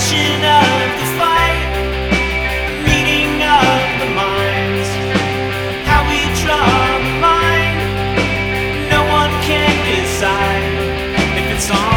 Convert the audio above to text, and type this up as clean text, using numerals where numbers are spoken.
passion of the fight, the meeting of the minds, how we draw the line. No one can decide if it's on